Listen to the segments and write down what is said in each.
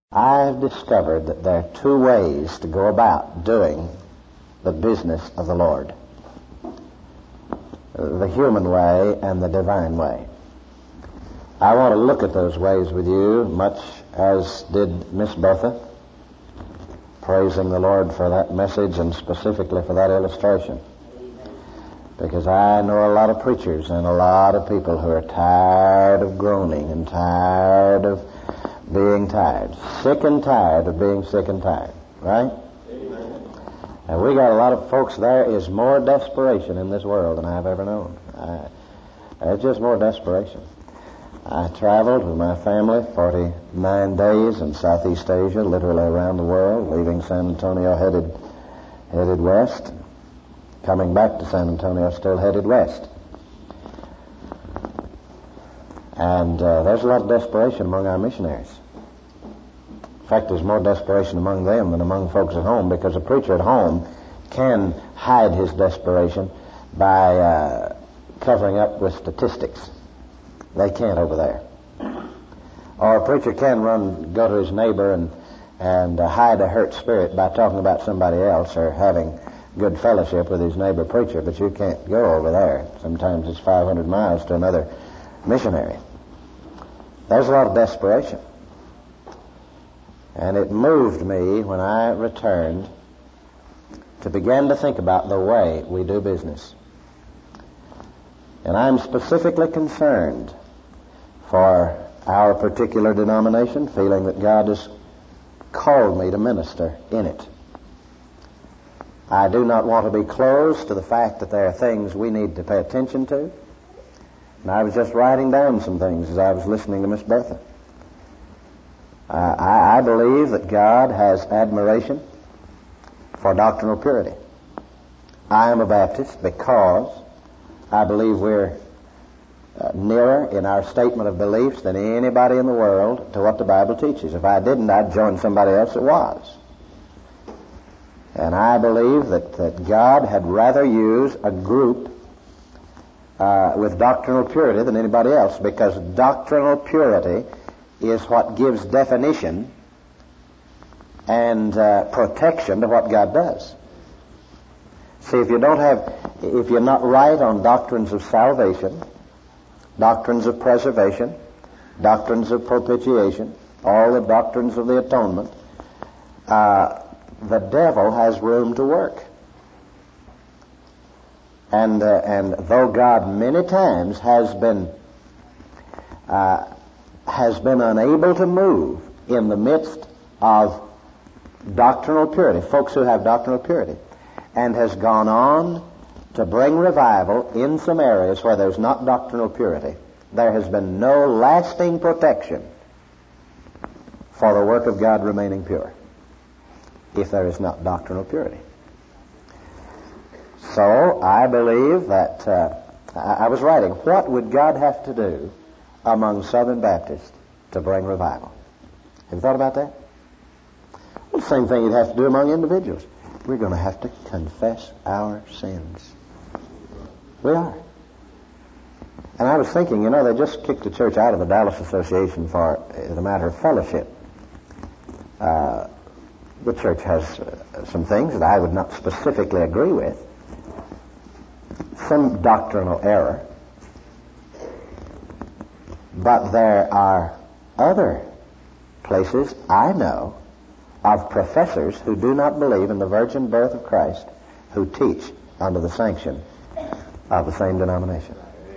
I've discovered that there are two ways to go about doing the business of the Lord. The human way and the divine way. I want to look at those ways with you, much as did Miss Bertha, praising the Lord for that message and specifically for that illustration. Because I know a lot of preachers and a lot of people who are tired of groaning and tired of being tired. Sick and tired of being sick and tired. Right? Amen. And we got a lot of folks, there is more desperation in this world than I've ever known. There's just more desperation. I traveled with my family 49 days in Southeast Asia, literally around the world, leaving San Antonio headed west, coming back to San Antonio still headed west. And there's a lot of desperation among our missionaries. In fact, there's more desperation among them than among folks at home, because a preacher at home can hide his desperation by covering up with statistics. They can't over there. Or a preacher can go to his neighbor and hide a hurt spirit by talking about somebody else or having good fellowship with his neighbor preacher, but you can't go over there. Sometimes it's 500 miles to another missionary. There's a lot of desperation. And it moved me when I returned to begin to think about the way we do business. And I'm specifically concerned for our particular denomination, feeling that God has called me to minister in it. I do not want to be closed to the fact that there are things we need to pay attention to. And I was just writing down some things as I was listening to Miss Bertha. I believe that God has admiration for doctrinal purity. I am a Baptist because I believe we're nearer in our statement of beliefs than anybody in the world to what the Bible teaches. If I didn't, I'd join somebody else that was. And I believe that God had rather use a group with doctrinal purity than anybody else, because doctrinal purity is what gives definition and protection to what God does. See, if you're not right on doctrines of salvation, doctrines of preservation, doctrines of propitiation, all the doctrines of the atonement, the devil has room to work. And though God many times has been unable to move in the midst of doctrinal purity, folks who have doctrinal purity, and has gone on to bring revival in some areas where there's not doctrinal purity, there has been no lasting protection for the work of God remaining pure if there is not doctrinal purity. So I believe that I was writing, what would God have to do among Southern Baptists to bring revival? Have you thought about that? Well, the same thing you'd have to do among individuals. We're going to have to confess our sins. We are. And I was thinking, they just kicked the church out of the Dallas Association for the matter of fellowship. The church has some things that I would not specifically agree with, some doctrinal error, but there are other places I know of professors who do not believe in the virgin birth of Christ, who teach under the sanction of the same denomination.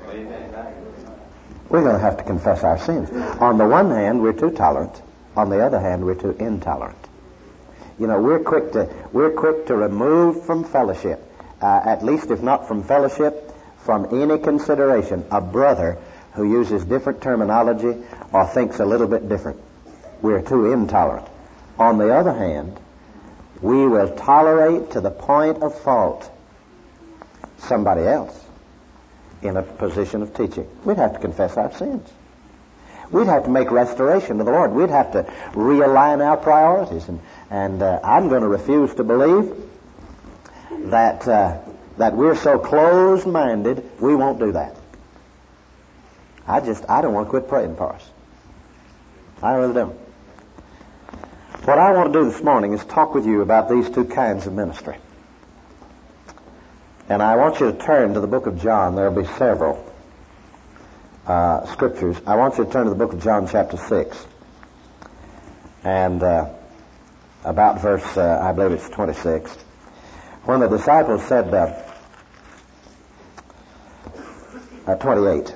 We're going to have to confess our sins. On the one hand, we're too tolerant. On the other hand, we're too intolerant. We're quick to remove from fellowship, at least if not from fellowship, from any consideration, a brother who uses different terminology or thinks a little bit different. We're too intolerant. On the other hand, we will tolerate to the point of fault somebody else in a position of teaching. We'd have to confess our sins. We'd have to make restoration to the Lord. We'd have to realign our priorities. And I'm going to refuse to believe that we're so closed-minded we won't do that. I don't want to quit praying for us. I really don't. What I want to do this morning is talk with you about these two kinds of ministry. And I want you to turn to the book of John. There will be several scriptures. I want you to turn to the book of John chapter 6. And about verse, I believe it's 26. When the disciples said, 28,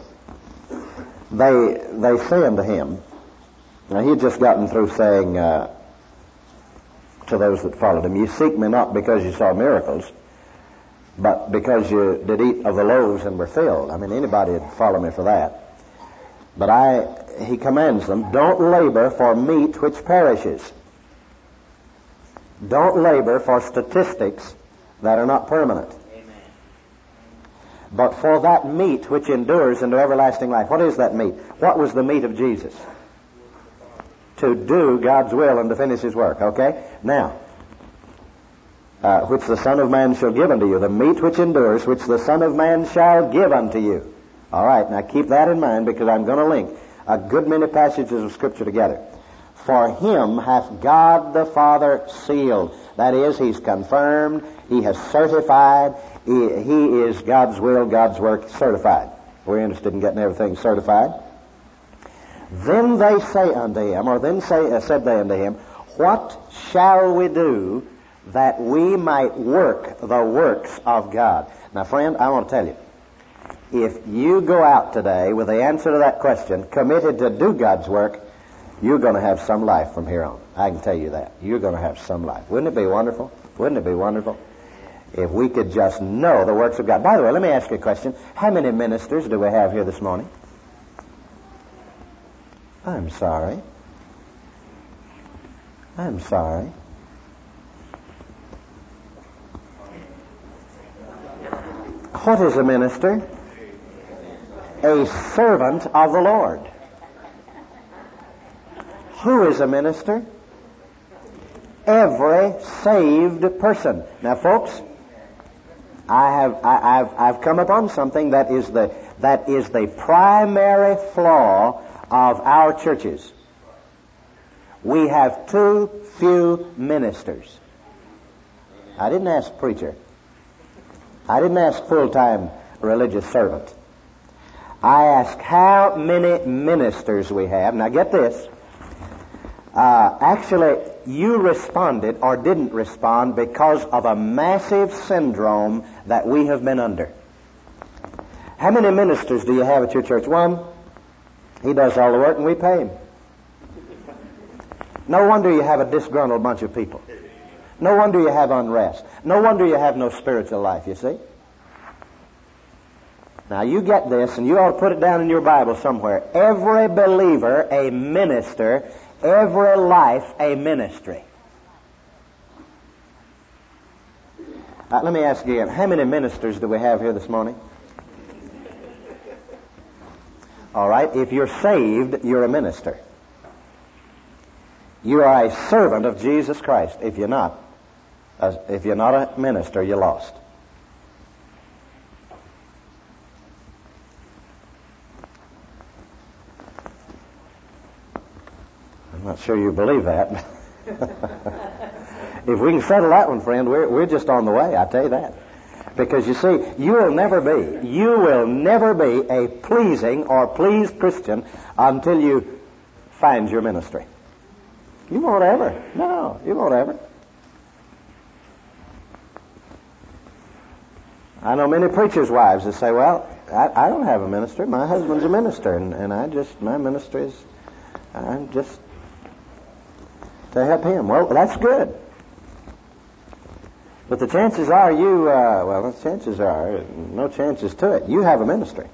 they say unto him, now he had just gotten through saying to those that followed him, you seek me not because you saw miracles, but because you did eat of the loaves and were filled. I mean, anybody would follow me for that. But he commands them, don't labor for meat which perishes. Don't labor for statistics that are not permanent. Amen. But for that meat which endures into everlasting life. What is that meat? What was the meat of Jesus? To do God's will and to finish His work. Okay? Now, which the Son of Man shall give unto you. The meat which endures, which the Son of Man shall give unto you. All right, now keep that in mind because I'm going to link a good many passages of Scripture together. For Him hath God the Father sealed. That is, He's confirmed, He has certified, He is God's will, God's work certified. We're interested in getting everything certified. Then they say unto Him, or then said they unto Him, what shall we do that we might work the works of God? Now, friend, I want to tell you, if you go out today with the answer to that question, committed to do God's work, you're going to have some life from here on. I can tell you that. You're going to have some life. Wouldn't it be wonderful? Wouldn't it be wonderful if we could just know the works of God? By the way, let me ask you a question. How many ministers do we have here this morning? I'm sorry. I'm sorry. What is a minister? A servant of the Lord. Who is a minister? Every saved person. Now, folks, I've come upon something that is the primary flaw of our churches. We have too few ministers. I didn't ask preacher. I didn't ask full-time religious servant. I asked how many ministers we have. Now get this. Actually, you responded or didn't respond because of a massive syndrome that we have been under. How many ministers do you have at your church? One. He does all the work and we pay him. No wonder you have a disgruntled bunch of people. No wonder you have unrest. No wonder you have no spiritual life, you see. Now you get this, and you ought to put it down in your Bible somewhere. Every believer, a minister. Every life, a ministry. Let me ask you again. How many ministers do we have here this morning? All right. If you're saved, you're a minister. You are a servant of Jesus Christ. If you're not a minister, you're lost. I'm not sure you believe that. If we can settle that one, friend, we're just on the way, I tell you that. Because you see, you will never be a pleasing or pleased Christian until you find your ministry. You won't ever. No, you won't ever. I know many preachers' wives that say, well, I don't have a minister. My husband's a minister, and my ministry is, I'm just to help him. Well, that's good. But the chances are no chances to it. You have a ministry.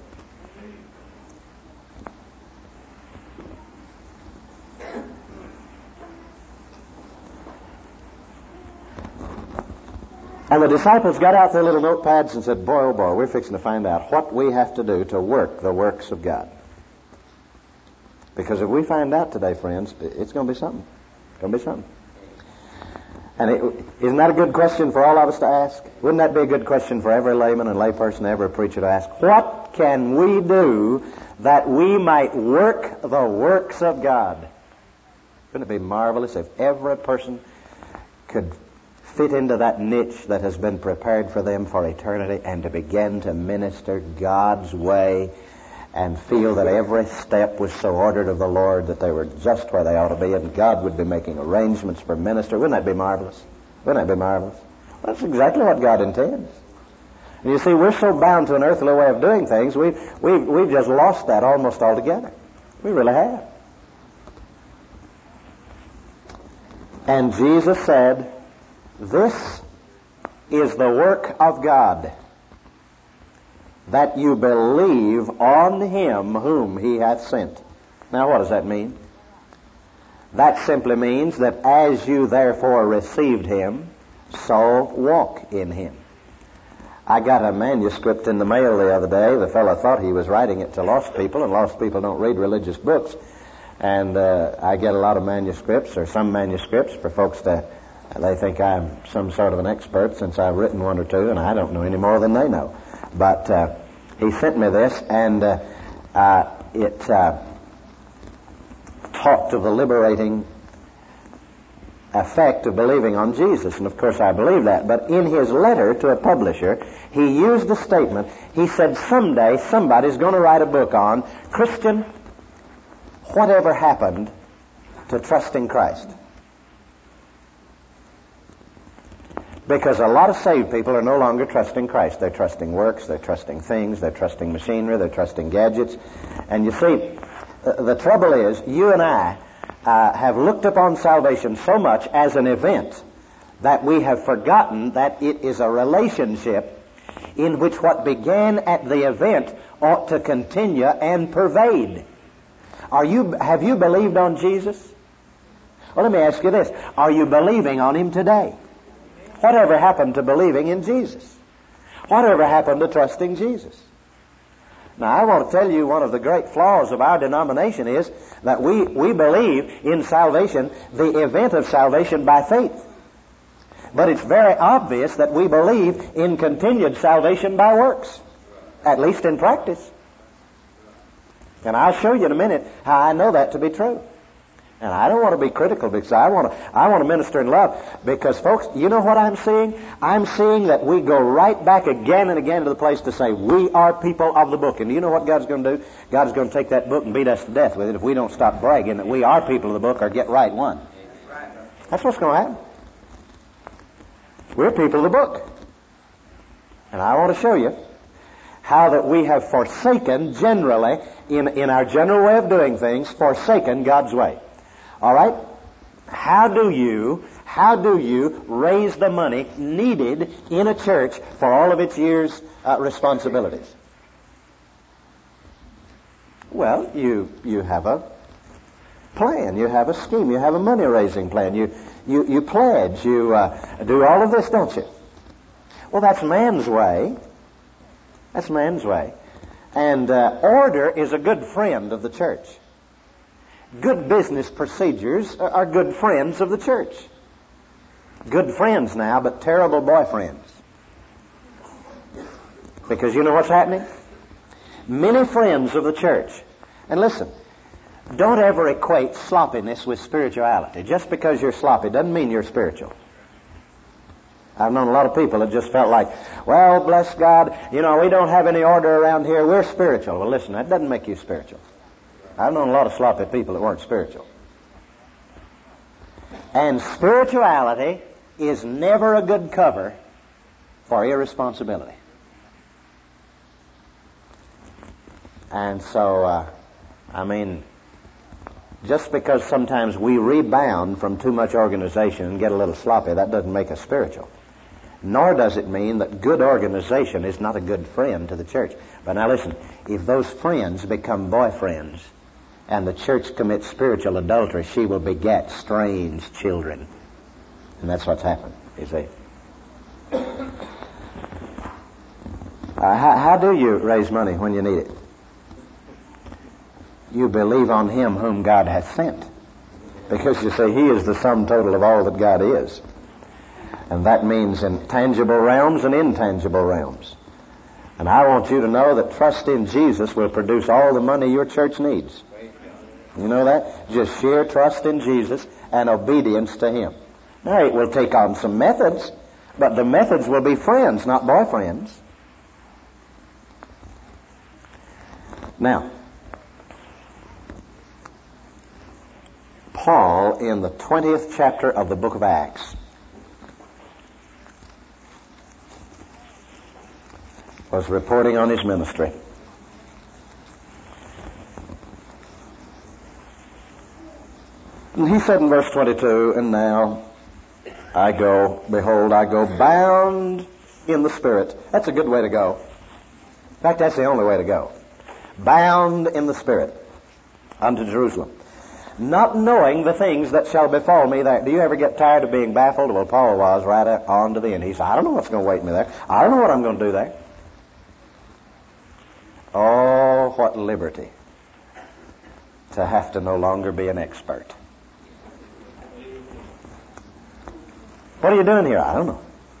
And the disciples got out their little notepads and said, boy, oh boy, we're fixing to find out what we have to do to work the works of God. Because if we find out today, friends, it's going to be something. It's going to be something. And isn't that a good question for all of us to ask? Wouldn't that be a good question for every layman and layperson, every preacher to ask? What can we do that we might work the works of God? Wouldn't it be marvelous if every person could fit into that niche that has been prepared for them for eternity and to begin to minister God's way and feel that every step was so ordered of the Lord that they were just where they ought to be, and God would be making arrangements for ministry? Wouldn't that be marvelous? Wouldn't that be marvelous? Well, that's exactly what God intends. And you see, we're so bound to an earthly way of doing things, we've just lost that almost altogether. We really have. And Jesus said, "This is the work of God, that you believe on Him whom He hath sent." Now, what does that mean? That simply means that as you therefore received Him, so walk in Him. I got a manuscript in the mail the other day. The fellow thought he was writing it to lost people, and lost people don't read religious books. And I get a lot of manuscripts, or some manuscripts, for folks they think I'm some sort of an expert since I've written one or two, and I don't know any more than they know. But he sent me this, and it talked of the liberating effect of believing on Jesus. And of course I believe that. But in his letter to a publisher, he used a statement. He said, someday somebody's going to write a book on, Christian, whatever happened to trusting Christ? Because a lot of saved people are no longer trusting Christ. They're trusting works, they're trusting things, they're trusting machinery, they're trusting gadgets. And you see, the trouble is, you and I have looked upon salvation so much as an event that we have forgotten that it is a relationship in which what began at the event ought to continue and pervade. Have you believed on Jesus? Well, let me ask you this. Are you believing on Him today? Whatever happened to believing in Jesus? Whatever happened to trusting Jesus? Now, I want to tell you one of the great flaws of our denomination is that we believe in salvation, the event of salvation by faith. But it's very obvious that we believe in continued salvation by works, at least in practice. And I'll show you in a minute how I know that to be true. And I don't want to be critical, because I want to minister in love. Because, folks, you know what I'm seeing? I'm seeing that we go right back again and again to the place to say, we are people of the book. And you know what God's going to do? God's going to take that book and beat us to death with it if we don't stop bragging that we are people of the book or get right one. That's what's going to happen. We're people of the book. And I want to show you how that we have forsaken, generally, in our general way of doing things, forsaken God's way. All right? How do you raise the money needed in a church for all of its year's responsibilities? Well, you have a plan, you have a scheme, you have a money-raising plan, you pledge, you do all of this, don't you? Well, that's man's way. That's man's way. And order is a good friend of the church. Good business procedures are good friends of the church. Good friends now, but terrible boyfriends. Because you know what's happening? Many friends of the church. And listen, don't ever equate sloppiness with spirituality. Just because you're sloppy doesn't mean you're spiritual. I've known a lot of people that just felt like, well, bless God, we don't have any order around here. We're spiritual. Well, listen, that doesn't make you spiritual. I've known a lot of sloppy people that weren't spiritual. And spirituality is never a good cover for irresponsibility. And so, just because sometimes we rebound from too much organization and get a little sloppy, that doesn't make us spiritual. Nor does it mean that good organization is not a good friend to the church. But now listen, if those friends become boyfriends and the church commits spiritual adultery, she will beget strange children. And that's what's happened, you see. How do you raise money when you need it? You believe on Him whom God hath sent. Because you see, He is the sum total of all that God is. And that means in tangible realms and intangible realms. And I want you to know that trust in Jesus will produce all the money your church needs. You know that? Just sheer trust in Jesus and obedience to Him. Now, it will take on some methods, but the methods will be friends, not boyfriends. Now, Paul, in the 20th chapter of the book of Acts, was reporting on his ministry. And he said in verse 22, "And now I go, behold, I go bound in the Spirit." That's a good way to go. In fact, that's the only way to go. Bound in the Spirit unto Jerusalem, not knowing the things that shall befall me there. Do you ever get tired of being baffled? Well, Paul was right on to the end. He said, I don't know what's going to wait me there. I don't know what I'm going to do there. Oh, what liberty to have to no longer be an expert. What are you doing here? I don't know.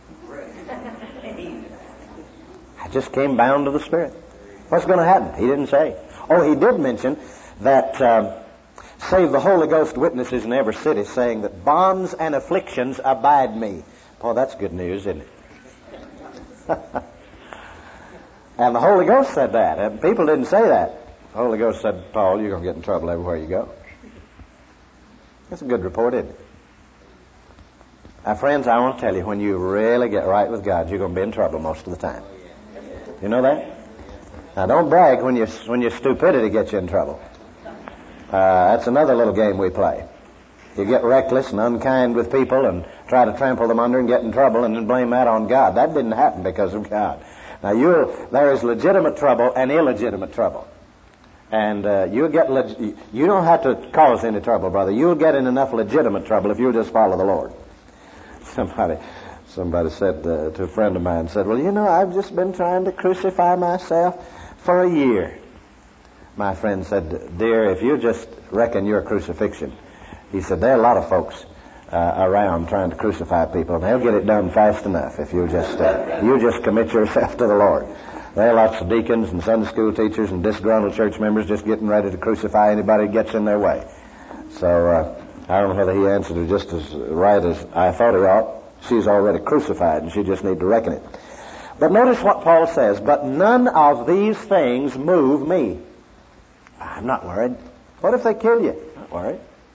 I just came bound to the Spirit. What's going to happen? He didn't say. Oh, he did mention that save the Holy Ghost witnesses in every city, saying that bonds and afflictions abide me. Boy, that's good news, isn't it? And the Holy Ghost said that. And people didn't say that. The Holy Ghost said, Paul, you're going to get in trouble everywhere you go. That's a good report, isn't it? Now, friends, I want to tell you, when you really get right with God, you're going to be in trouble most of the time. You know that? Now, don't brag when your stupidity gets you in trouble. That's another little game we play. You get reckless and unkind with people and try to trample them under and get in trouble and then blame that on God. That didn't happen because of God. Now, there is legitimate trouble and illegitimate trouble. And you don't have to cause any trouble, brother. You'll get in enough legitimate trouble if you'll just follow the Lord. Somebody said to a friend of mine, said, well, you know, I've just been trying to crucify myself for a year. My friend said, dear, if you just reckon your crucifixion, he said, there are a lot of folks around trying to crucify people, and they'll get it done fast enough if you just commit yourself to the Lord. There are lots of deacons and Sunday school teachers and disgruntled church members just getting ready to crucify anybody who gets in their way. So I don't know whether he answered it just as right as I thought he ought. She's already crucified, and she just needs to reckon it. But notice what Paul says, but none of these things move me. I'm not worried. What if they kill you? Not worried.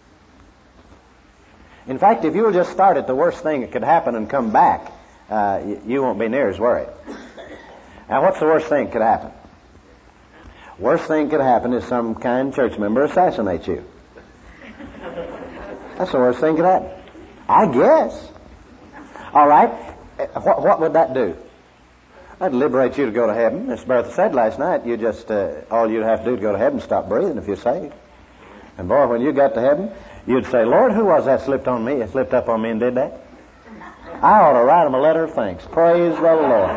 In fact, if you'll just start at the worst thing that could happen and come back, you won't be near as worried. Now, what's the worst thing that could happen? Worst thing that could happen is some kind church member assassinates you. That's the worst thing that could happen. I guess. All right. What would that do? That'd liberate you to go to heaven. As Bertha said last night, you just all you'd have to do to go to heaven is stop breathing if you're saved. And boy, when you got to heaven, you'd say, Lord, who was that slipped up on me and did that? I ought to write him a letter of thanks. Praise the Lord.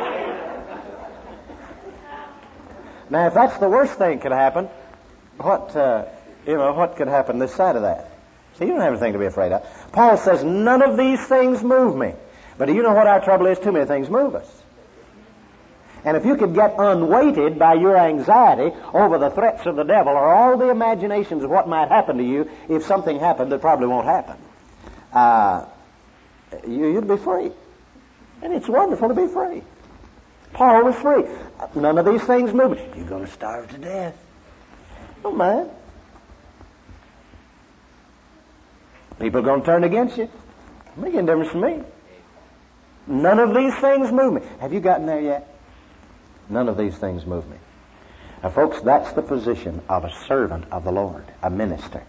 Now, if that's the worst thing that could happen, what could happen this side of that? See, you don't have anything to be afraid of. Paul says, none of these things move me. But do you know what our trouble is? Too many things move us. And if you could get unweighted by your anxiety over the threats of the devil or all the imaginations of what might happen to you if something happened that probably won't happen, you'd be free. And it's wonderful to be free. Paul was free. None of these things move me. You're going to starve to death. Don't mind. People are going to turn against you. Doesn't make any difference to me. None of these things move me. Have you gotten there yet? None of these things move me. Now, folks, that's the position of a servant of the Lord, a minister.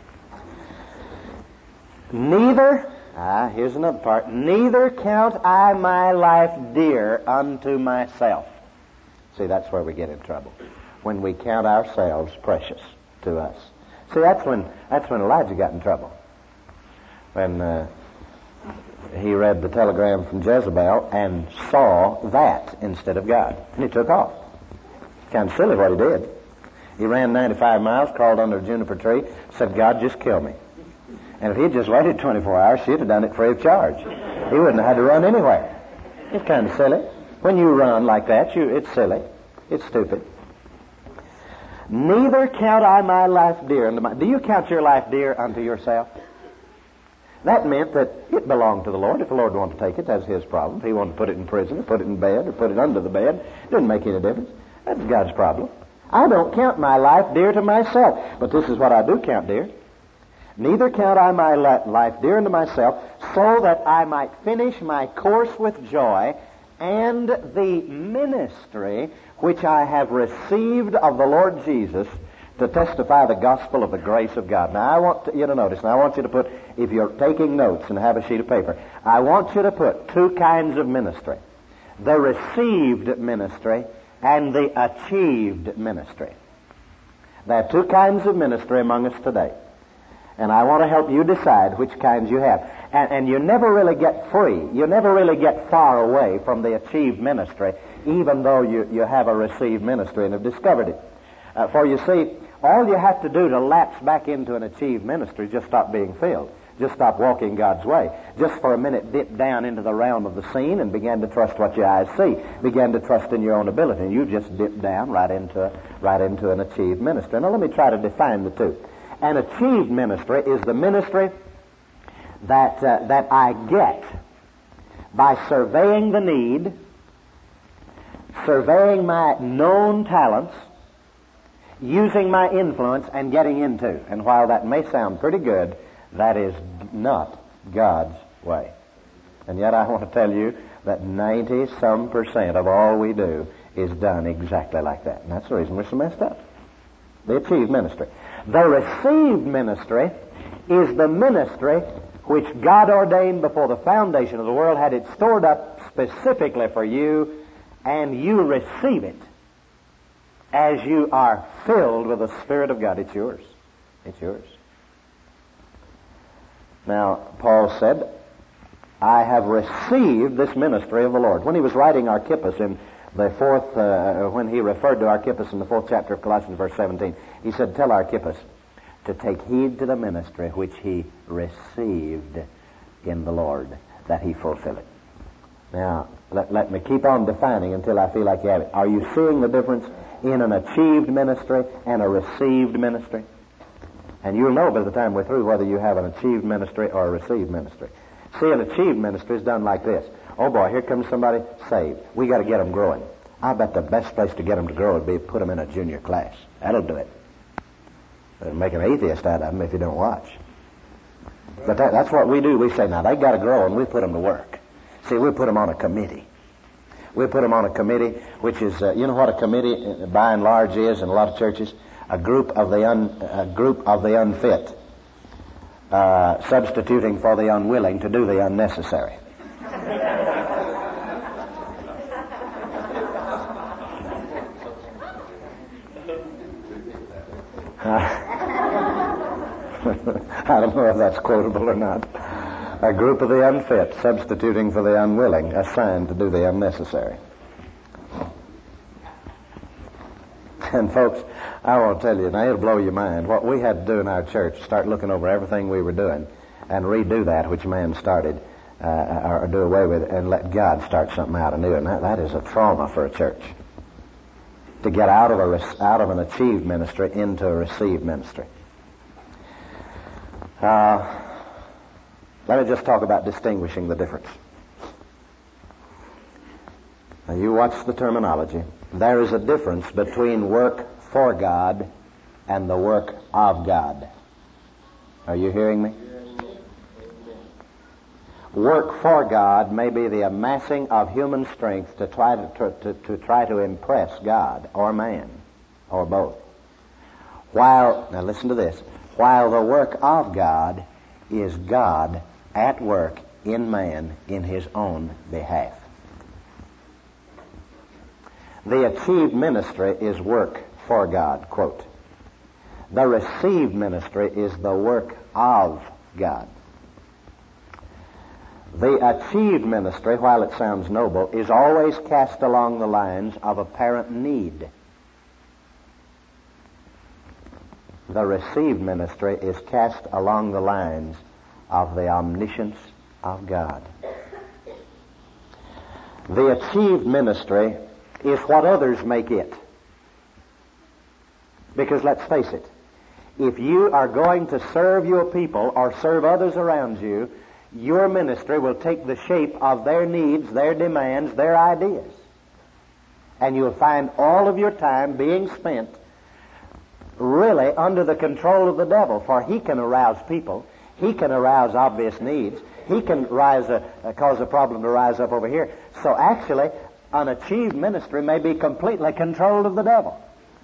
Neither, here's another part, neither count I my life dear unto myself. See, that's where we get in trouble. When we count ourselves precious to us. See, that's when Elijah got in trouble. When he read the telegram from Jezebel and saw that instead of God. And he took off. Kind of silly what he did. He ran 95 miles, crawled under a juniper tree, said, God, just kill me. And if he'd just waited 24 hours, she'd have done it free of charge. He wouldn't have had to run anywhere. It's kind of silly. When you run like that, it's silly. It's stupid. Neither count I my life dear unto my... Do you count your life dear unto yourself? That meant that it belonged to the Lord. If the Lord wanted to take it, that's His problem. If He wanted to put it in prison or put it in bed or put it under the bed, it didn't make any difference. That's God's problem. I don't count my life dear to myself. But this is what I do count dear. Neither count I my life dear unto myself, so that I might finish my course with joy and the ministry which I have received of the Lord Jesus to testify the gospel of the grace of God. Now, I want you to notice, and I want you to put, if you're taking notes and have a sheet of paper, I want you to put two kinds of ministry. The received ministry and the achieved ministry. There are two kinds of ministry among us today. And I want to help you decide which kinds you have. And you never really get free. You never really get far away from the achieved ministry, even though you have a received ministry and have discovered it. For you see, all you have to do to lapse back into an achieved ministry is just stop being filled. Just stop walking God's way. Just for a minute dip down into the realm of the scene and begin to trust what your eyes see. Begin to trust in your own ability. And you just dip down right into an achieved ministry. Now let me try to define the two. An achieved ministry is the ministry that I get by surveying the need, surveying my known talents, using my influence, and getting into. And while that may sound pretty good, that is not God's way. And yet I want to tell you that 90% of all we do is done exactly like that. And that's the reason we're so messed up. The achieved ministry. The received ministry is the ministry which God ordained before the foundation of the world, had it stored up specifically for you, and you receive it as you are filled with the Spirit of God. It's yours. It's yours. Now, Paul said, I have received this ministry of the Lord. When he was writing Archippus in the when he referred to Archippus in the 4th chapter of Colossians, verse 17, he said, tell Archippus to take heed to the ministry which he received in the Lord, that he fulfill it. Now, let me keep on defining until I feel like you have it. Are you seeing the difference in an achieved ministry and a received ministry? And you'll know by the time we're through whether you have an achieved ministry or a received ministry. See, an achieved ministry is done like this. Oh boy, here comes somebody saved. We got to get them growing. I bet the best place to get them to grow would be put them in a junior class. That'll do it. It'll make an atheist out of them if you don't watch. But that's what we do. We say, now, they got to grow, and we put them to work. See, we put them on a committee. We put them on a committee, which is, you know what a committee, by and large, is in a lot of churches? A group of the unfit, substituting for the unwilling to do the unnecessary. I don't know if that's quotable or not. A group of the unfit, substituting for the unwilling, assigned to do the unnecessary. And folks, I want to tell you, now it'll blow your mind. What we had to do in our church, start looking over everything we were doing and redo that which man started, or do away with it, and let God start something out anew. And that is a trauma for a church. To get out of an achieved ministry into a received ministry. Let me just talk about distinguishing the difference. Now, you watch the terminology. There is a difference between work for God and the work of God. Are you hearing me? Work for God may be the amassing of human strength to try to impress God or man, or both. Now listen to this. While the work of God is God at work in man in his own behalf. The achieved ministry is work for God, quote. The received ministry is the work of God. The achieved ministry, while it sounds noble, is always cast along the lines of apparent need. The received ministry is cast along the lines of the omniscience of God. The achieved ministry is what others make it. Because let's face it, if you are going to serve your people or serve others around you, your ministry will take the shape of their needs, their demands, their ideas. And you'll find all of your time being spent really under the control of the devil, for he can arouse people. He can arouse obvious needs. He can cause a problem to rise up over here. So actually, an achieved ministry may be completely controlled of the devil.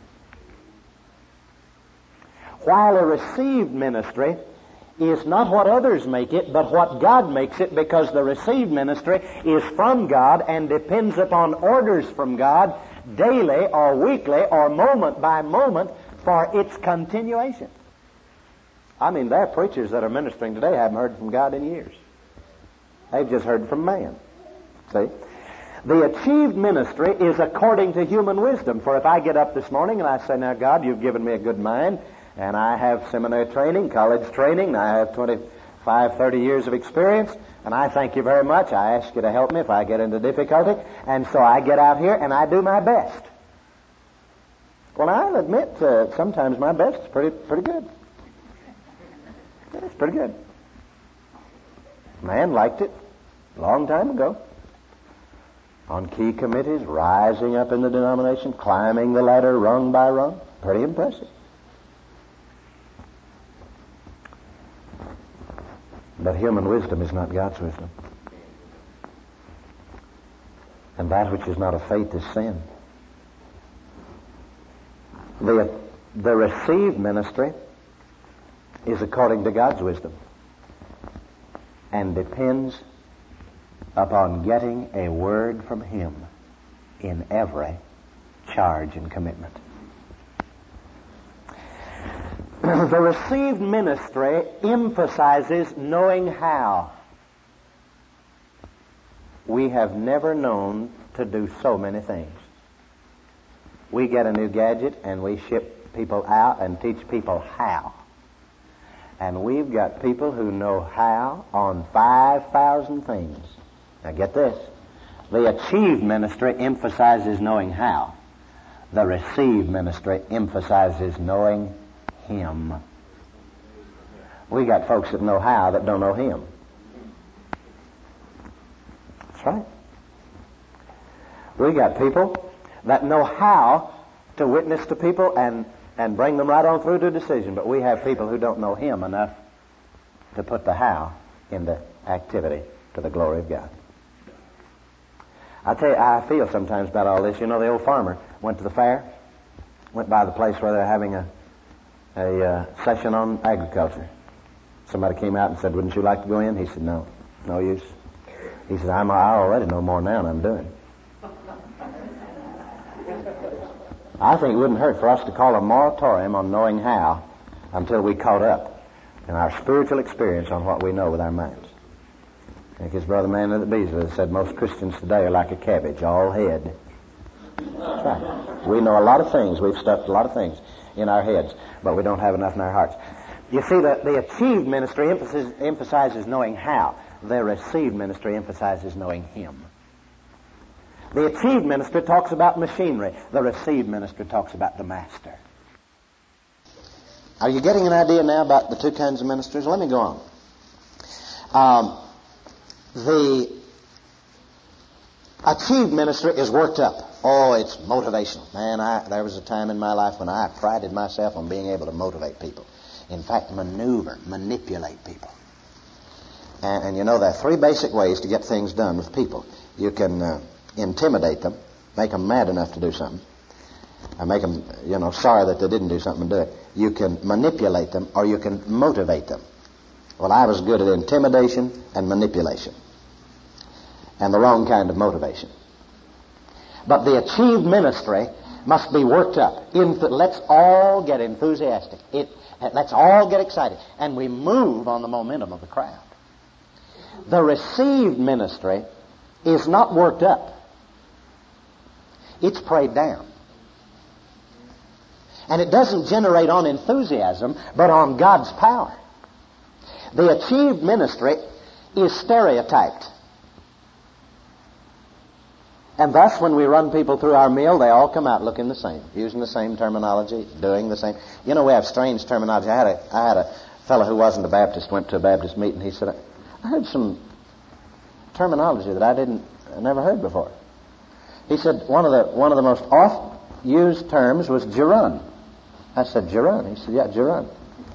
While a received ministry is not what others make it, but what God makes it, because the received ministry is from God and depends upon orders from God daily or weekly or moment by moment for its continuation. I mean, there are preachers that are ministering today who haven't heard from God in years. They've just heard from man. See? The achieved ministry is according to human wisdom. For if I get up this morning and I say, now God, you've given me a good mind, and I have seminary training, college training, and I have 25, 30 years of experience, and I thank you very much. I ask you to help me if I get into difficulty. And so I get out here and I do my best. Well, I'll admit sometimes my best is pretty good. It's pretty good. Man liked it a long time ago. On key committees, rising up in the denomination, climbing the ladder rung by rung. Pretty impressive. But human wisdom is not God's wisdom. And that which is not of faith is sin. The received ministry is according to God's wisdom and depends upon getting a word from Him in every charge and commitment. The received ministry emphasizes knowing how. We have never known to do so many things. We get a new gadget and we ship people out and teach people how. And we've got people who know how on 5,000 things. Now get this. The achieved ministry emphasizes knowing how. The received ministry emphasizes knowing Him. We got folks that know how that don't know Him. That's right. We got people that know how to witness to people and bring them right on through to a decision, but we have people who don't know Him enough to put the how into activity to the glory of God. I tell you, I feel sometimes about all this. You know, the old farmer went to the fair, went by the place where they're having a session on agriculture. Somebody came out and said, wouldn't you like to go in? He said, no use. He said, I already know more now than I'm doing. I think it wouldn't hurt for us to call a moratorium on knowing how until we caught up in our spiritual experience on what we know with our minds. I think his brother man at the Beasley said most Christians today are like a cabbage, all head. That's right. We know a lot of things. We've stuffed a lot of things in our heads, but we don't have enough in our hearts. You see, the achieved ministry emphasizes knowing how. The received ministry emphasizes knowing Him. The achieved ministry talks about machinery. The received ministry talks about the master. Are you getting an idea now about the two kinds of ministries? Let me go on. The achieved ministry is worked up. Oh, it's motivational. Man, there was a time in my life when I prided myself on being able to motivate people. In fact, manipulate people. And you know, there are three basic ways to get things done with people. You can intimidate them, make them mad enough to do something, and make them, sorry that they didn't do something and do it. You can manipulate them, or you can motivate them. Well, I was good at intimidation and manipulation, and the wrong kind of motivation. But the achieved ministry must be worked up. Let's all get enthusiastic. Let's all get excited, and we move on the momentum of the crowd. The received ministry is not worked up. It's prayed down. And it doesn't generate on enthusiasm, but on God's power. The achieved ministry is stereotyped. And thus, when we run people through our meal, they all come out looking the same, using the same terminology, doing the same. You know, we have strange terminology. I had a fellow who wasn't a Baptist, went to a Baptist meeting. He said, I heard some terminology that I never heard before. He said one of the most oft used terms was gerund. I said, gerund? He said, yeah, gerund.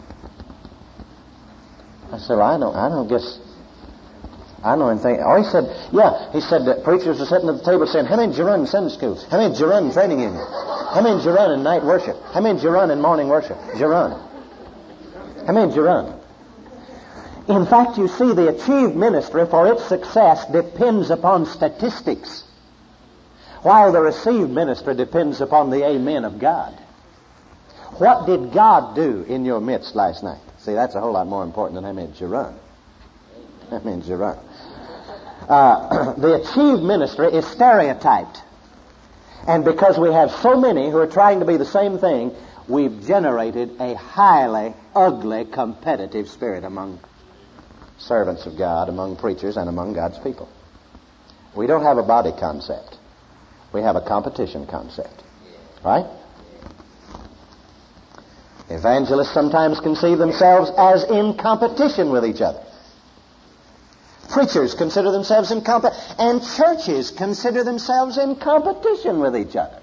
I said, well, I don't know anything. Oh, he said, yeah. He said that preachers are sitting at the table saying, how many gerund in Sunday schools? How many gerund in training unions? How many gerund in night worship? How many gerund in morning worship? Gerund. How many gerund? In fact, you see, the achieved ministry for its success depends upon statistics, while the received ministry depends upon the amen of God. What did God do in your midst last night? See, that's a whole lot more important than how many gerund. How many gerund? The achieved ministry is stereotyped. And because we have so many who are trying to be the same thing, we've generated a highly ugly competitive spirit among servants of God, among preachers, and among God's people. We don't have a body concept. We have a competition concept. Right? Evangelists sometimes conceive themselves as in competition with each other. Preachers consider themselves in competition, and churches consider themselves in competition with each other.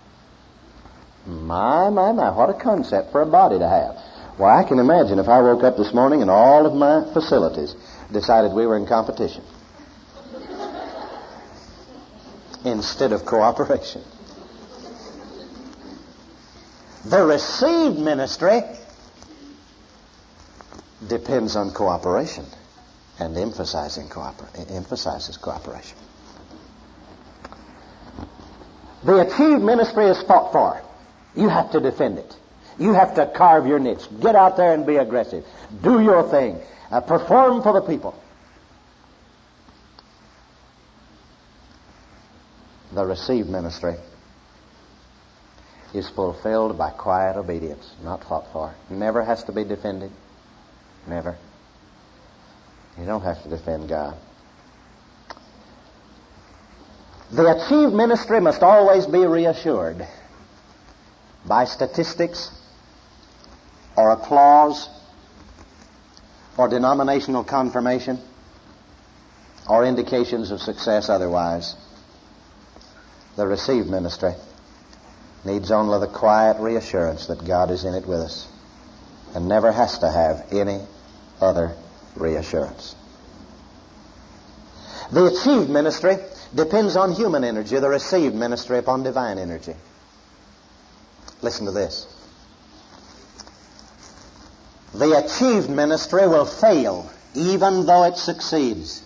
My, what a concept for a body to have. Why, I can imagine if I woke up this morning and all of my facilities decided we were in competition instead of cooperation. The received ministry depends on cooperation and emphasizes cooperation. The achieved ministry is fought for. You have to defend it. You have to carve your niche. Get out there and be aggressive. Do your thing. Perform for the people. The received ministry is fulfilled by quiet obedience, not fought for. Never has to be defended. Never. You don't have to defend God. The achieved ministry must always be reassured by statistics or applause or denominational confirmation or indications of success otherwise. The received ministry needs only the quiet reassurance that God is in it with us and never has to have any other reassurance. The achieved ministry depends on human energy, the received ministry upon divine energy. Listen to this. The achieved ministry will fail even though it succeeds.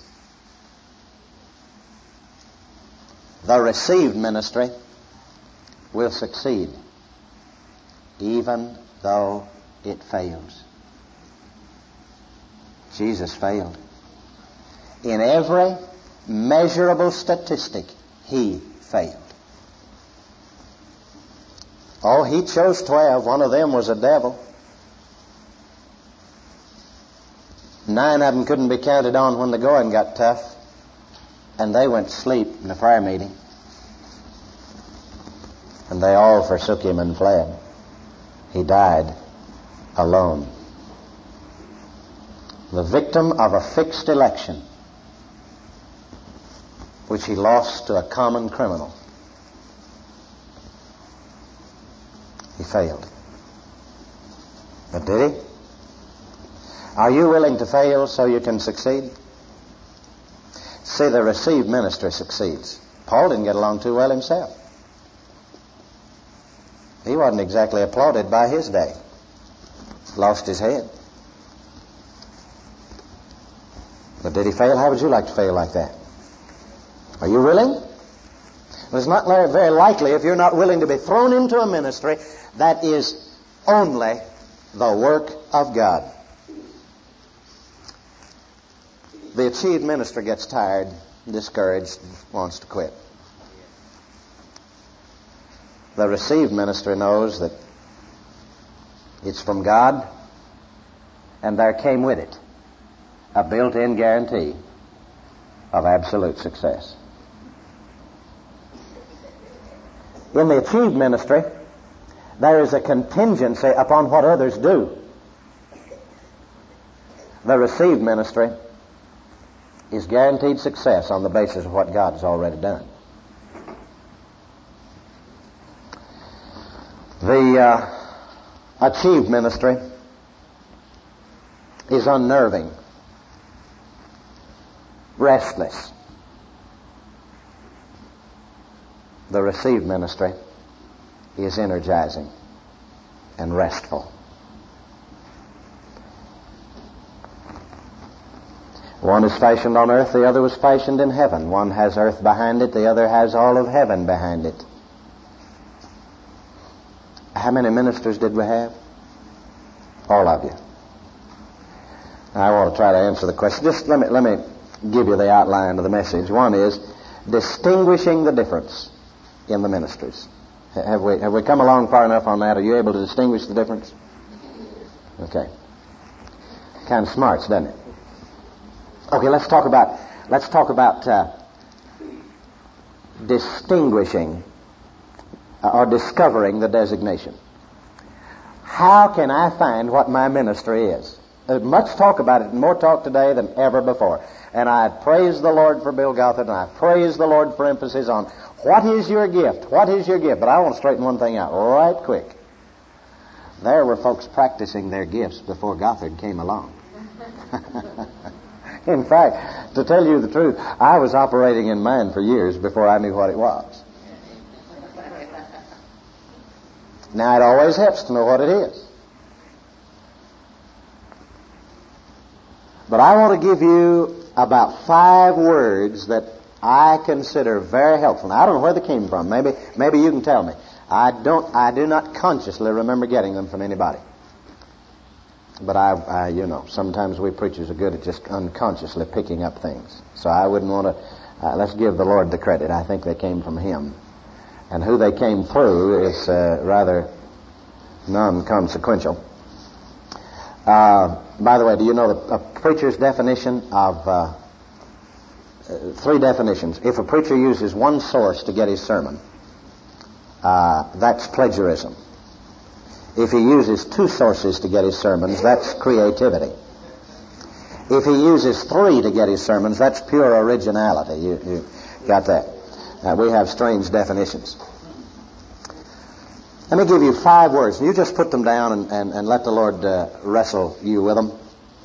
The received ministry will succeed even though it fails. Jesus failed. In every measurable statistic, he failed. Oh, he chose 12. One of them was a devil. 9 of them couldn't be counted on when the going got tough, and they went to sleep in the prayer meeting. And they all forsook him and fled. He died alone. The victim of a fixed election, which he lost to a common criminal. He failed. But did he? Are you willing to fail so you can succeed? See, the received ministry succeeds. Paul didn't get along too well himself. He wasn't exactly applauded by his day. Lost his head. But did he fail? How would you like to fail like that? Are you willing? Well, it's not very likely if you're not willing to be thrown into a ministry that is only the work of God. The achieved minister gets tired, discouraged, wants to quit. The received minister knows that it's from God, and there came with it a built-in guarantee of absolute success. In the achieved ministry, there is a contingency upon what others do. The received ministry is guaranteed success on the basis of what God has already done. The achieved ministry is unnerving, restless. The received ministry is energizing and restful. One is fashioned on earth, the other was fashioned in heaven. One has earth behind it, the other has all of heaven behind it. How many ministers did we have? All of you. I want to try to answer the question. Just let me give you the outline of the message. One is distinguishing the difference in the ministries. Have we come along far enough on that? Are you able to distinguish the difference? Okay. Kind of smarts, doesn't it? Okay, let's talk about distinguishing or discovering the designation. How can I find what my ministry is? There's much talk about it, more talk today than ever before. And I praise the Lord for Bill Gothard, and I praise the Lord for emphasis on what is your gift? What is your gift? But I want to straighten one thing out right quick. There were folks practicing their gifts before Gothard came along. In fact, to tell you the truth, I was operating in mine for years before I knew what it was. Now, it always helps to know what it is. But I want to give you about 5 words that I consider very helpful. Now, I don't know where they came from. Maybe you can tell me. I do not consciously remember getting them from anybody. But I sometimes we preachers are good at just unconsciously picking up things. So I wouldn't want to, let's give the Lord the credit. I think they came from Him. And who they came through is rather non-consequential. By the way, do you know a preacher's definition of 3 definitions? If a preacher uses one source to get his sermon, that's plagiarism. If he uses 2 sources to get his sermons, that's creativity. If he uses 3 to get his sermons, that's pure originality. You got that? We have strange definitions. Let me give you 5 words. You just put them down and let the Lord wrestle you with them.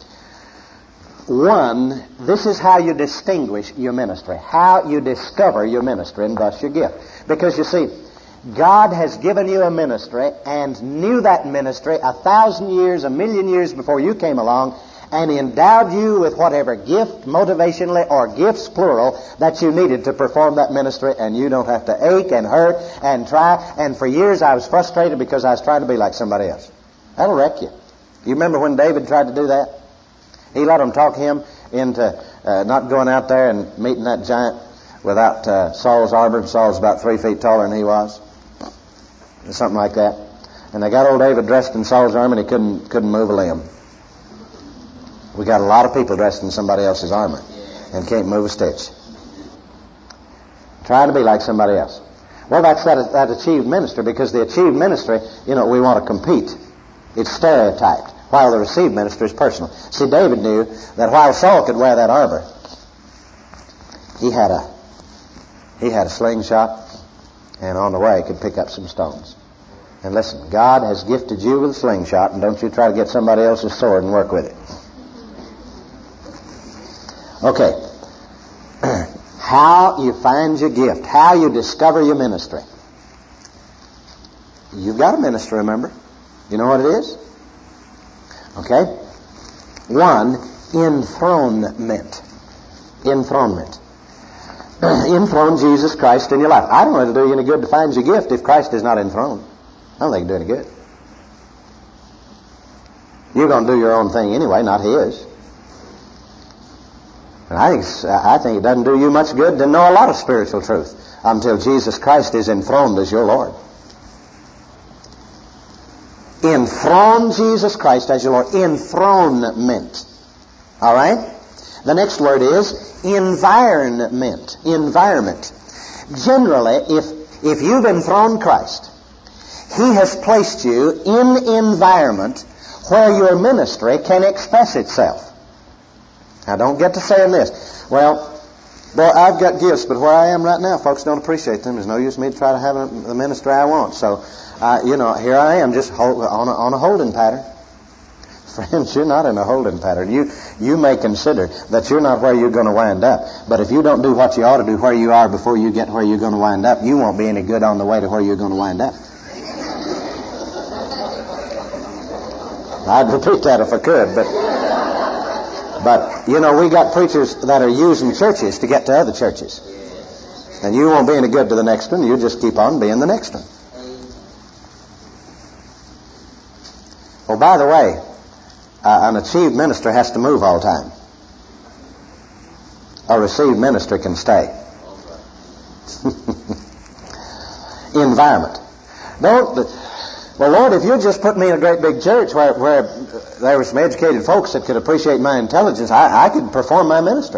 1, this is how you distinguish your ministry, how you discover your ministry and thus your gift. Because you see, God has given you a ministry and knew that ministry 1,000 years, 1,000,000 years before you came along, and endowed you with whatever gift, motivationally, or gifts, plural, that you needed to perform that ministry, and you don't have to ache and hurt and try. And for years I was frustrated because I was trying to be like somebody else. That'll wreck you. You remember when David tried to do that? He let them talk him into not going out there and meeting that giant without Saul's armor. Saul's about 3 feet taller than he was. Something like that. And they got old David dressed in Saul's armor, and he couldn't move a limb. We got a lot of people dressed in somebody else's armor and can't move a stitch. Trying to be like somebody else. Well, that's that achieved ministry, because the achieved ministry, we want to compete. It's stereotyped, while the received ministry is personal. See, David knew that while Saul could wear that armor, he had a slingshot, and on the way could pick up some stones. And listen, God has gifted you with a slingshot, and don't you try to get somebody else's sword and work with it. Okay. How you find your gift, how you discover your ministry. You've got a ministry, remember? You know what it is? Okay. 1, enthronement. Enthronement. Enthrone Jesus Christ in your life. I don't know if it'll do you any good to find your gift if Christ is not enthroned. I don't think it'll do any good. You're going to do your own thing anyway, not His. And I think it doesn't do you much good to know a lot of spiritual truth until Jesus Christ is enthroned as your Lord. Enthrone Jesus Christ as your Lord. Enthronement. All right? The next word is environment. Environment. Generally, If you've enthroned Christ, He has placed you in the environment where your ministry can express itself. Now, don't get to saying this. Well, boy, I've got gifts, but where I am right now, folks don't appreciate them. There's no use me to try to have the ministry I want. So, here I am just on a holding pattern. Friends, you're not in a holding pattern. You may consider that you're not where you're going to wind up. But if you don't do what you ought to do where you are before you get where you're going to wind up, you won't be any good on the way to where you're going to wind up. I'd repeat that if I could, but we got preachers that are using churches to get to other churches. And you won't be any good to the next one. You just keep on being the next one. Oh, by the way, an achieved minister has to move all the time. A received minister can stay. Environment. Well, Lord, if you just put me in a great big church where there were some educated folks that could appreciate my intelligence, I could perform my ministry.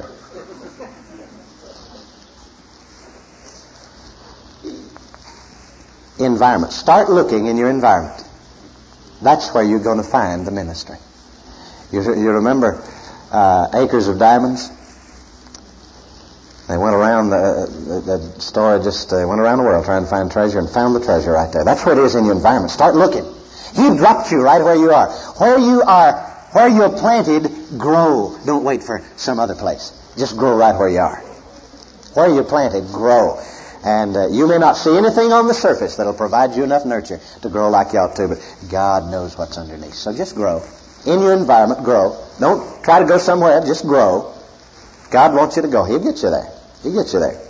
Environment. Start looking in your environment. That's where you're going to find the ministry. You remember Acres of Diamonds? They went around the story, went around the world trying to find treasure and found the treasure right there. That's what it is in your environment. Start looking. He dropped you right where you are. Where you're planted, grow. Don't wait for some other place. Just grow right where you are. Where you're planted, grow. And you may not see anything on the surface that'll provide you enough nurture to grow like you ought to, but God knows what's underneath. So just grow. In your environment, grow. Don't try to go somewhere, just grow. God wants you to go. He'll get you there. He'll get you there.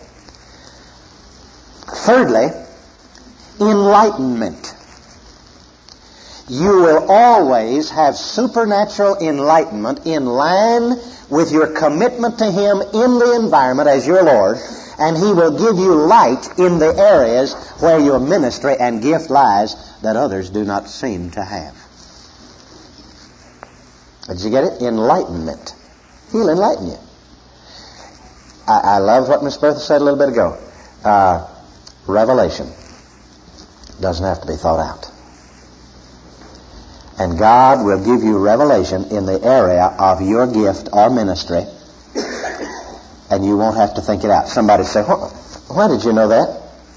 Thirdly, enlightenment. You will always have supernatural enlightenment in line with your commitment to Him in the environment as your Lord, and He will give you light in the areas where your ministry and gift lies that others do not seem to have. Did you get it? Enlightenment. He'll enlighten you. I love what Miss Bertha said a little bit ago. Revelation doesn't have to be thought out. And God will give you revelation in the area of your gift or ministry, and you won't have to think it out. Somebody say, why did you know that?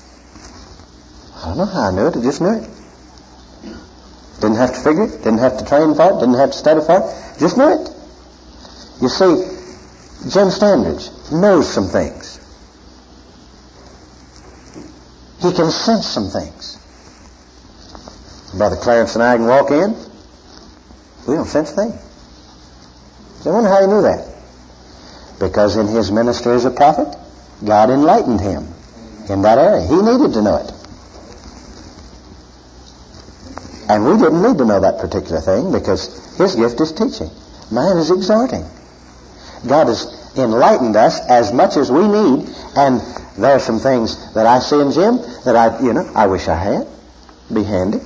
I don't know how I knew it. I just knew it. Didn't have to figure it. Didn't have to train for it. Didn't have to study for it. Just knew it. You see, Jim Standridge knows some things. He can sense some things. Brother Clarence and I can walk in. We don't sense a thing. So I wonder how he knew that. Because in his ministry as a prophet, God enlightened him in that area. He needed to know it. And we didn't need to know that particular thing because his gift is teaching. Mine is exhorting. God has enlightened us as much as we need, and there are some things that I see in Jim that I wish I had. Be handy.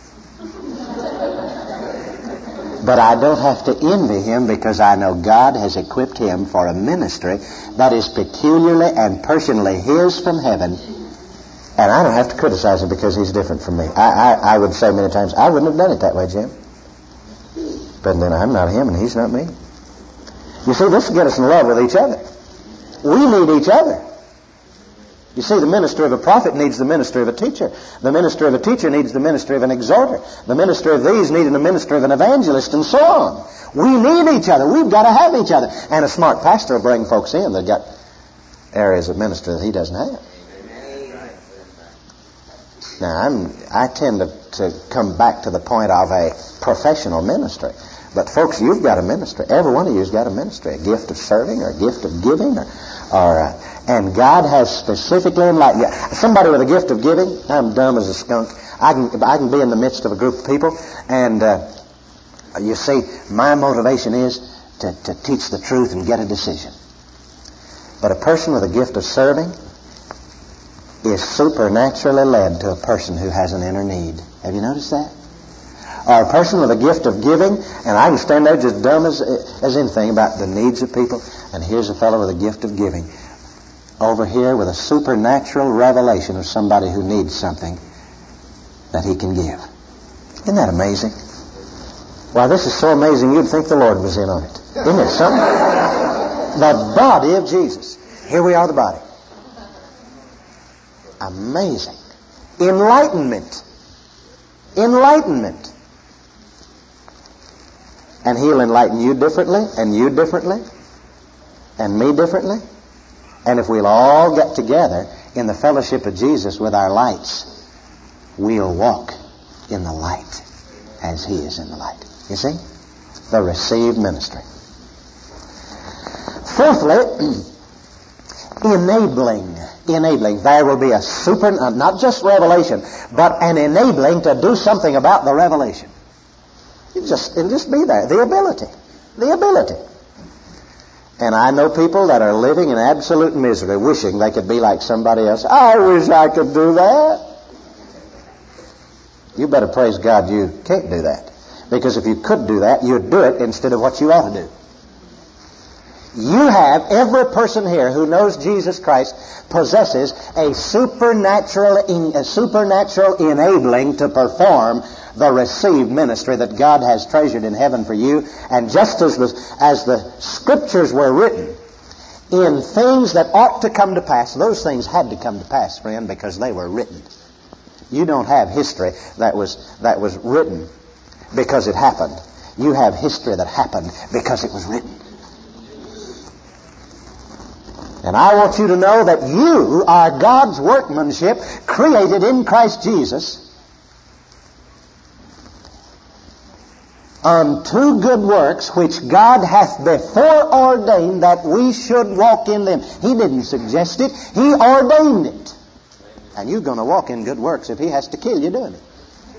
But I don't have to envy him because I know God has equipped him for a ministry that is peculiarly and personally his from heaven. And I don't have to criticize him because he's different from me. I would say many times, I wouldn't have done it that way, Jim. But then I'm not him and he's not me. You see, this will get us in love with each other. We need each other. You see, the ministry of a prophet needs the ministry of a teacher. The ministry of a teacher needs the ministry of an exhorter. The ministry of these need the ministry of an evangelist, and so on. We need each other. We've got to have each other. And a smart pastor will bring folks in that got areas of ministry that he doesn't have. Now, I tend to come back to the point of a professional ministry. But folks, you've got a ministry. Every one of you's got a ministry. A gift of serving or a gift of giving and God has specifically enlightened you. Somebody with a gift of giving, I'm dumb as a skunk. I can be in the midst of a group of people, and you see, my motivation is to teach the truth and get a decision. But a person with a gift of serving is supernaturally led to a person who has an inner need. Have you noticed that? Or a person with a gift of giving, and I can stand there just dumb as anything about the needs of people, and here's a fellow with a gift of giving. over here with a supernatural revelation of somebody who needs something that he can give. Isn't that amazing? Why, this is so amazing you'd think the Lord was in on it. Isn't it something? The body of Jesus. Here we are, the body. Amazing. Enlightenment. Enlightenment. And He'll enlighten you differently, and you differently, and me differently. And if we'll all get together in the fellowship of Jesus with our lights, we'll walk in the light as He is in the light. You see? The received ministry. Fourthly, enabling. Enabling. There will be a not just revelation, but an enabling to do something about the revelation. It'll just be there. The ability. The ability. And I know people that are living in absolute misery, wishing they could be like somebody else. I wish I could do that. You better praise God you can't do that. Because if you could do that, you'd do it instead of what you ought to do. You have, every person here who knows Jesus Christ possesses a supernatural enabling to perform the received ministry that God has treasured in heaven for you. And just as the Scriptures were written in things that ought to come to pass, those things had to come to pass, friend, because they were written. You don't have history that was written because it happened. You have history that happened because it was written. And I want you to know that you are God's workmanship, created in Christ Jesus unto good works, which God hath before ordained that we should walk in them. He didn't suggest it. He ordained it. And you're going to walk in good works if He has to kill you doing it.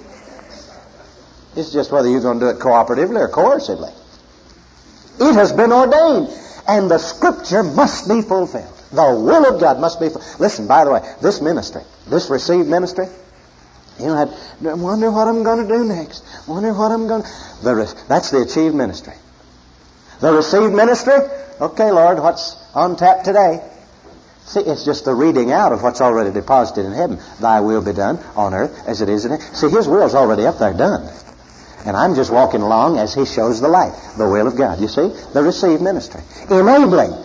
It's just whether you're going to do it cooperatively or coercively. It has been ordained. And the Scripture must be fulfilled. The will of God must be fulfilled. Listen, by the way, this ministry, this received ministry, you don't have to wonder what I'm going to do next. Wonder what I'm going to... That's the achieved ministry. The received ministry, okay, Lord, what's on tap today? See, it's just the reading out of what's already deposited in heaven. Thy will be done on earth as it is in heaven. See, His will's already up there done. And I'm just walking along as He shows the light, the will of God. You see? The received ministry. Enabling.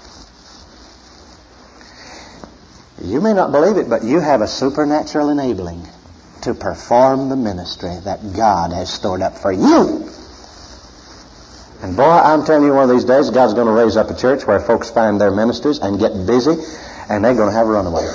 You may not believe it, but you have a supernatural enabling to perform the ministry that God has stored up for you. And boy, I'm telling you, one of these days, God's going to raise up a church where folks find their ministries and get busy, and they're going to have a runaway.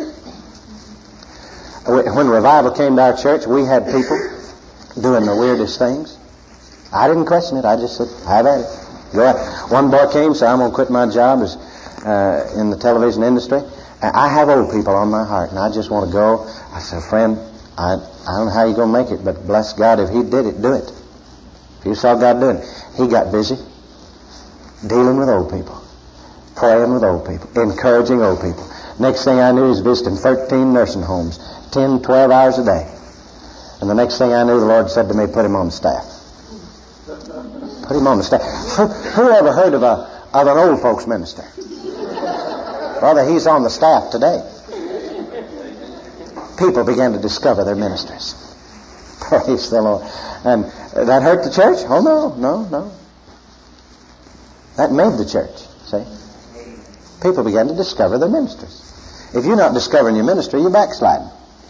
When revival came to our church, we had people doing the weirdest things. I didn't question it. I just said, have at it. Go ahead. One boy came, said, I'm going to quit my job as in the television industry. And I have old people on my heart, and I just want to go. I said, friend, I don't know how you're going to make it, but bless God, if He did it, do it. If you saw God doing it. He got busy dealing with old people, praying with old people, encouraging old people. Next thing I knew, he was visiting 13 nursing homes, 10, 12 hours a day. And the next thing I knew, the Lord said to me, put him on the staff. Put him on the staff. Who ever heard of an old folks minister? Brother, he's on the staff today. People began to discover their ministries. Praise the Lord. And that hurt the church? Oh, no. That made the church, see? People began to discover their ministries. If you're not discovering your ministry, you're backsliding.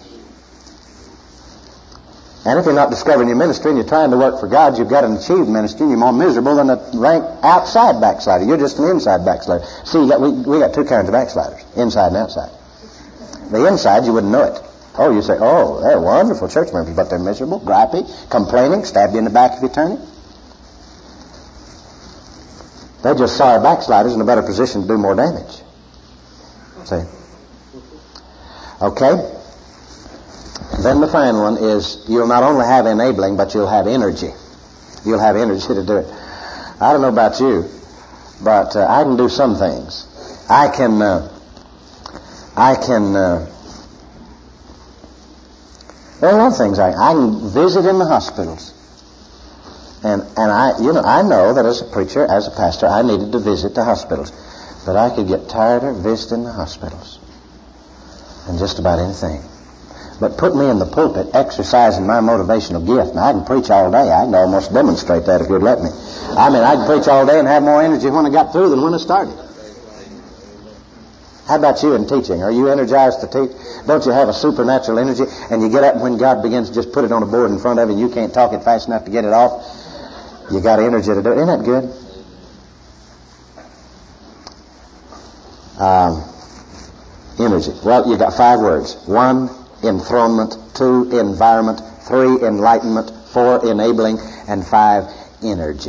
And if you're not discovering your ministry and you're trying to work for God, you've got an achieved ministry and you're more miserable than a rank outside backslider. You're just an inside backslider. See, we got two kinds of backsliders, inside and outside. The inside, you wouldn't know it. Oh, you say, oh, they're wonderful church members, but they're miserable, gripey, complaining, stab you in the back if you turn it. They just saw our backsliders in a better position to do more damage. See? Okay? Then the final one is you'll not only have enabling, but you'll have energy. You'll have energy to do it. I don't know about you, but I can do some things. I can there are a lot of things I can visit in the hospitals. And I know that as a preacher, as a pastor, I needed to visit the hospitals. But I could get tired of visiting the hospitals and just about anything. But put me in the pulpit exercising my motivational gift. Now, I can preach all day. I can almost demonstrate that if you'd let me. I mean, I can preach all day and have more energy when I got through than when I started. How about you in teaching? Are you energized to teach? Don't you have a supernatural energy? And you get up when God begins to just put it on a board in front of you and you can't talk it fast enough to get it off? You got energy to do it. Isn't that good? Energy. Well, you got 5 words. 1, enthronement. 2, environment. 3, enlightenment. 4, enabling. And 5, energy.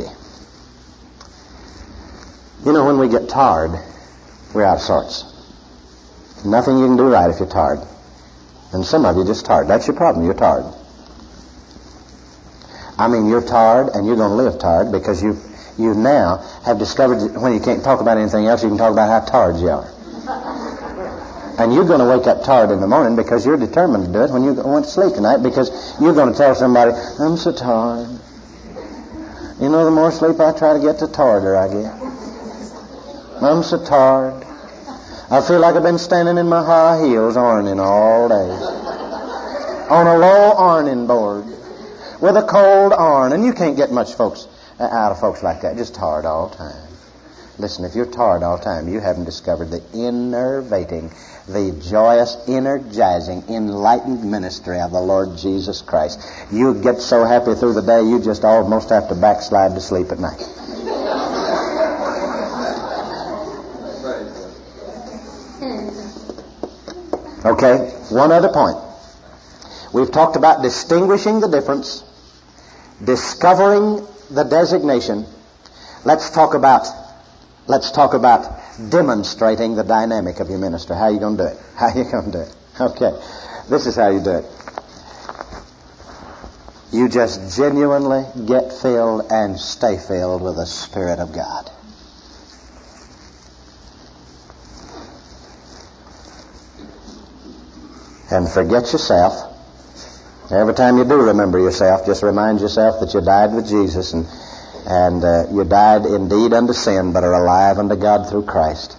You know, when we get tired, we're out of sorts. Nothing you can do right if you're tired. And some of you are just tired. That's your problem. You're tired. I mean, you're tired and you're going to live tired because you now have discovered that when you can't talk about anything else, you can talk about how tired you are. And you're going to wake up tired in the morning because you're determined to do it when you went to sleep tonight, because you're going to tell somebody, I'm so tired. You know, the more sleep I try to get, the tireder I get. I'm so tired. I feel like I've been standing in my high heels ironing all day. On a low ironing board with a cold iron. And you can't get much out of folks like that. Just tired all the time. Listen, if you're tired all the time, you haven't discovered the enervating, the joyous, energizing, enlightened ministry of the Lord Jesus Christ. You get so happy through the day, you just almost have to backslide to sleep at night. Okay, one other point. We've talked about distinguishing the difference, discovering the designation. Let's talk about demonstrating the dynamic of your ministry. How are you going to do it? How are you going to do it? Okay, this is how you do it. You just genuinely get filled and stay filled with the Spirit of God. And forget yourself. Every time you do remember yourself, just remind yourself that you died with Jesus and you died indeed unto sin, but are alive unto God through Christ.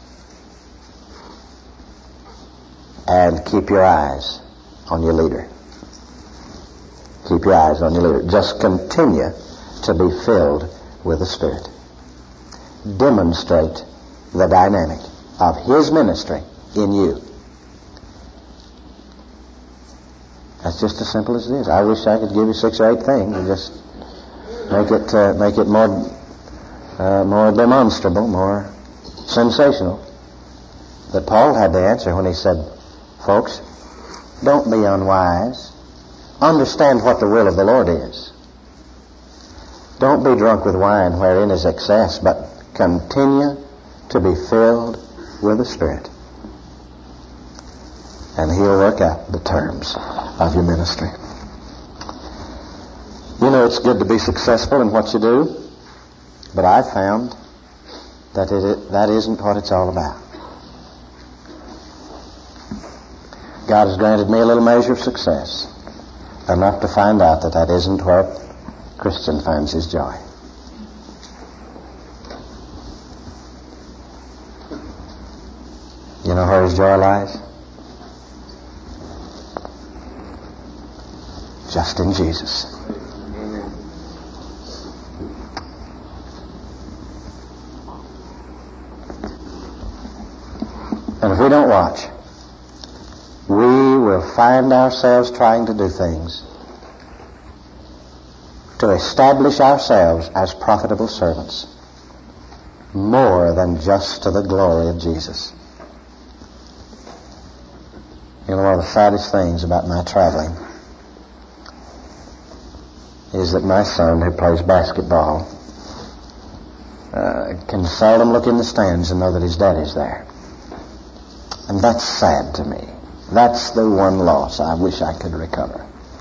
And keep your eyes on your leader. Keep your eyes on your leader. Just continue to be filled with the Spirit. Demonstrate the dynamic of His ministry in you. That's just as simple as it is. I wish I could give you 6 or 8 things and just make it more demonstrable, more sensational. But Paul had the answer when he said, folks, don't be unwise. Understand what the will of the Lord is. Don't be drunk with wine wherein is excess, but continue to be filled with the Spirit. And He'll work out the terms of your ministry. You know, it's good to be successful in what you do, but I've found that that isn't what it's all about. God has granted me a little measure of success, enough to find out that isn't where a Christian finds his joy. You know where his joy lies? Just in Jesus. And if we don't watch, we will find ourselves trying to do things to establish ourselves as profitable servants more than just to the glory of Jesus. You know, one of the saddest things about my traveling is that my son, who plays basketball, can seldom look in the stands and know that his daddy's there. And that's sad to me. That's the one loss I wish I could recover.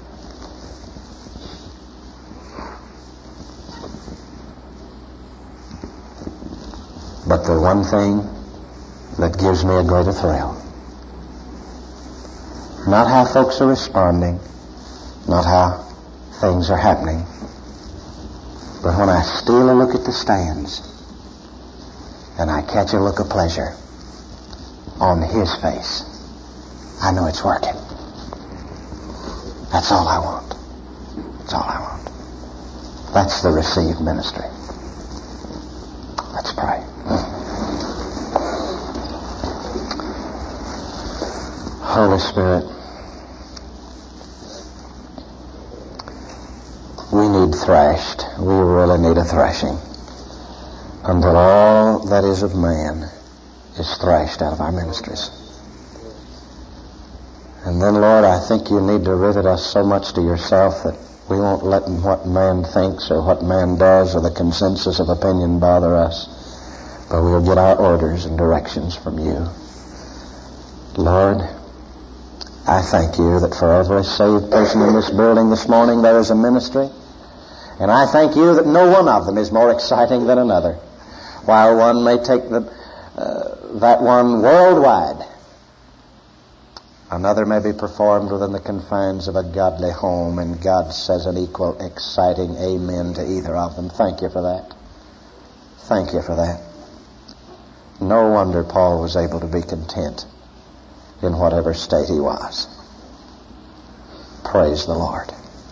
But the one thing that gives me a greater thrill, not how folks are responding, not how things are happening, but when I steal a look at the stands and I catch a look of pleasure on his face, I know it's working. That's all I want. That's all I want. That's the received ministry. Let's pray. Holy Spirit, we need thrashed. We really need a thrashing until all that is of man is thrashed out of our ministries. And then, Lord, I think you need to rivet us so much to yourself that we won't let what man thinks or what man does or the consensus of opinion bother us, but we'll get our orders and directions from you. Lord, I thank you that for every saved person in this building this morning there is a ministry, and I thank you that no one of them is more exciting than another. While one may take that one worldwide, another may be performed within the confines of a godly home, and God says an equal, exciting amen to either of them. Thank you for that. Thank you for that. No wonder Paul was able to be content in whatever state he was. Praise the Lord.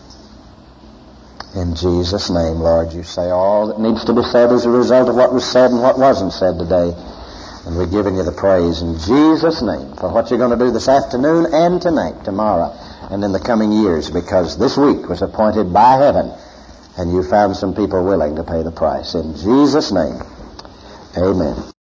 In Jesus' name, Lord, you say all that needs to be said as a result of what was said and what wasn't said today. And we're giving you the praise in Jesus' name for what you're going to do this afternoon and tonight, tomorrow, and in the coming years, because this week was appointed by heaven, and you found some people willing to pay the price. In Jesus' name, amen.